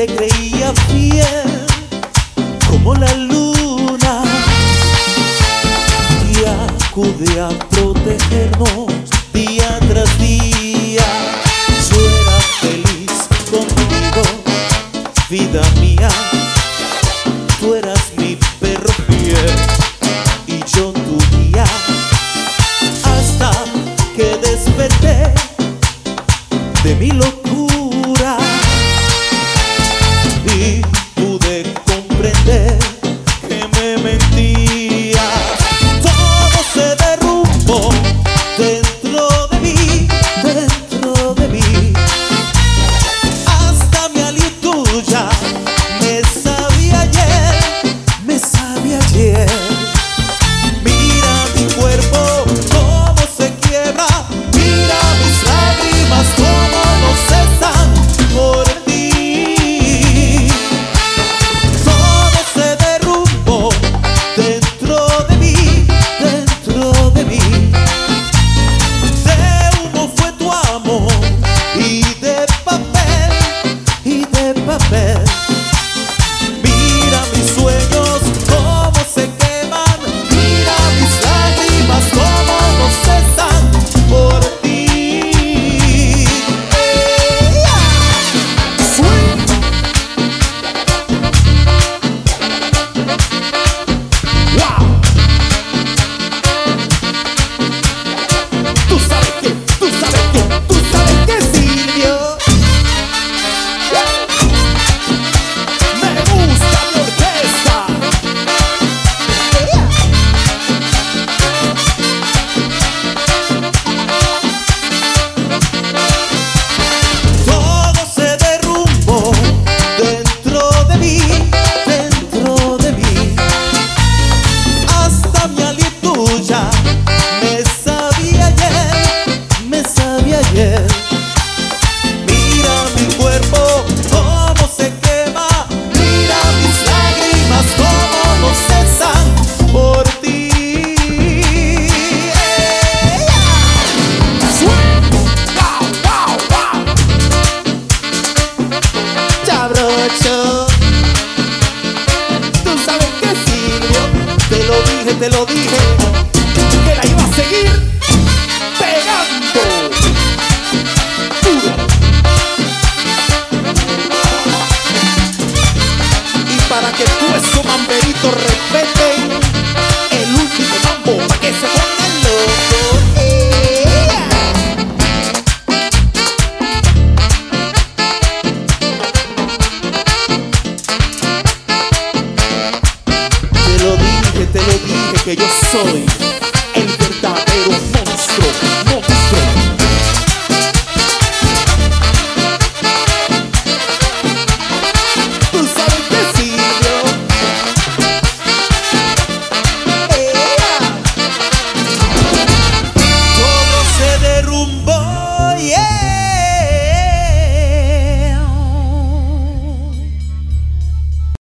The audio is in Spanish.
te creía fiel como la luna y acude a protegernos día tras día. Yo era feliz contigo, vida mía. Tú eras mi perro fiel y yo tu guía, hasta que desperté de mi locura y pude comprender que me mentía. Todo se derrumbó dentro de mí, hasta mi aliento ya me sabía ayer, me sabía ayer. Mira mi cuerpo cómo se quiebra, mira mis lágrimas cómo no cesan por ti. Todo se derrumbó dentro de mí, de humo fue tu amor y de papel, Mira mis sueños cómo se queman, mira mis lágrimas cómo no cesan por ti. Wow. Tú sabes que Silvio, me gusta mi orquesta. Todo se derrumbó dentro de mí, hasta mi aliento ya me sabía ayer, Mira mi cuerpo cómo se quema, mira mis lágrimas cómo no cesan por ti. Chabrocho, tú sabes que Silvio, te lo dije, que la iba a seguir pegando duro. Y para que tú esos mamberitos respeten el último mambo, para que se pongan locos. Te lo dije que yo soy el verdadero monstruo.